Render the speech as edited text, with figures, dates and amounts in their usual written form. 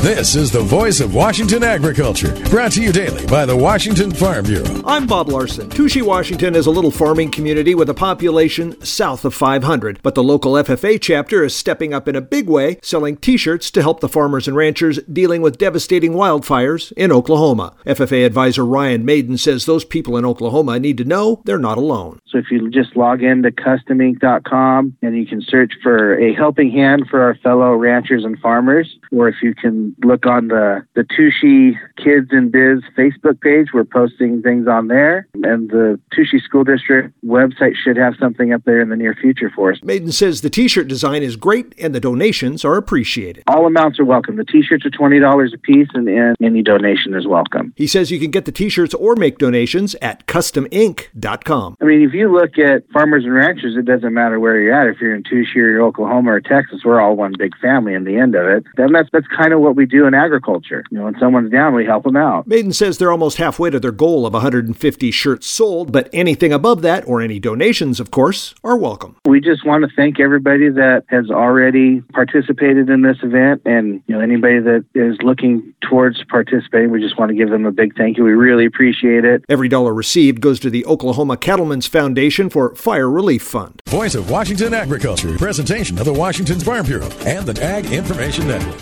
This is the Voice of Washington Agriculture, brought to you daily by the Washington Farm Bureau. I'm Bob Larson. Touchy, Washington is a little farming community with a population south of 500, but the local FFA chapter is stepping up in a big way, selling T-shirts to help the farmers and ranchers dealing with devastating wildfires in Oklahoma. FFA advisor Ryan Maiden says those people in Oklahoma need to know they're not alone. So if you just log into customink.com and you can search for a helping hand for our fellow ranchers and farmers, or if you can look on the Touchy Kids and Biz Facebook page. We're posting things on there. And the Touchy School District website should have something up there in the near future for us. Maiden says the T-shirt design is great and the donations are appreciated. All amounts are welcome. The T-shirts are $20 a piece and any donation is welcome. He says you can get the T-shirts or make donations at customink.com. I mean, if you look at farmers and ranchers, it doesn't matter where you're at. If you're in Touchy or Oklahoma or Texas, we're all one big family in the end of it. And that's kind of what we do in agriculture. You know, when someone's down, we help them out. Maiden says they're almost halfway to their goal of 150 shirts sold, but anything above that, or any donations, of course, are welcome. We just want to thank everybody that has already participated in this event, and anybody that is looking towards participating, we just want to give them a big thank you. We really appreciate it. Every dollar received goes to the Oklahoma Cattlemen's Foundation for Fire Relief Fund. Voice of Washington Agriculture, presentation of the Washington Farm Bureau and the Ag Information Network.